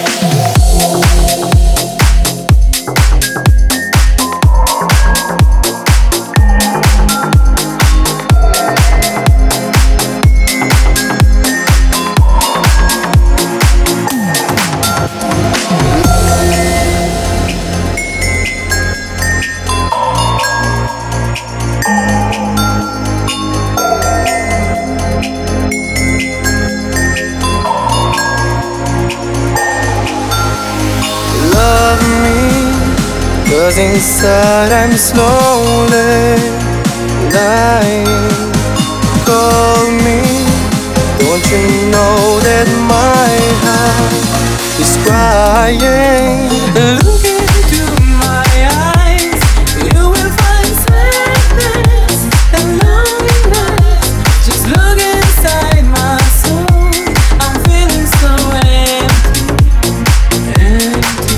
'Cause inside I'm slowly dying. Call me, don't you know that my heart is crying? Look into my eyes, you will find sadness and loneliness. Just look inside my soul, I'm feeling so empty.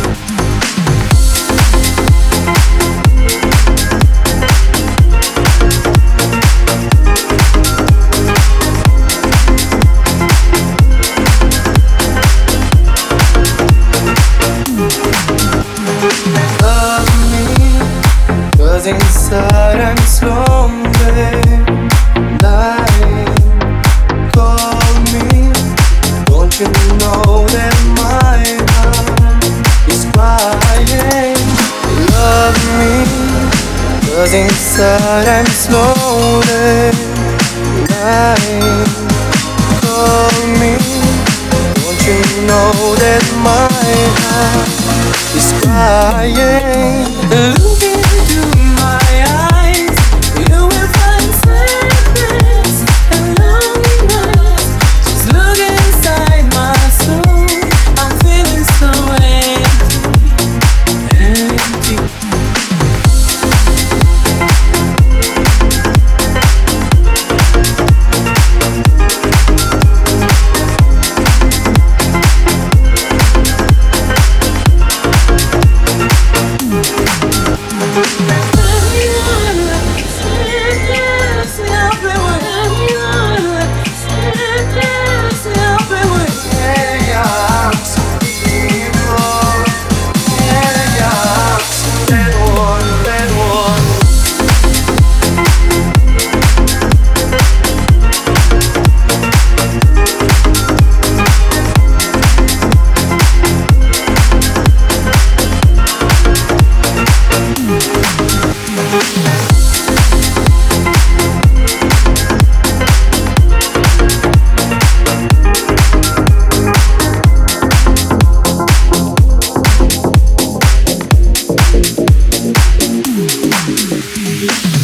Cause inside I'm slowly dying. Call me, don't you know that my heart is crying? Love me, cause inside I'm slowly dying. Call me, don't you know that my heart is crying? Look into my eyes, you will find sadness and loneliness. Just look inside my soul, I'm feeling so empty. We'll be right back.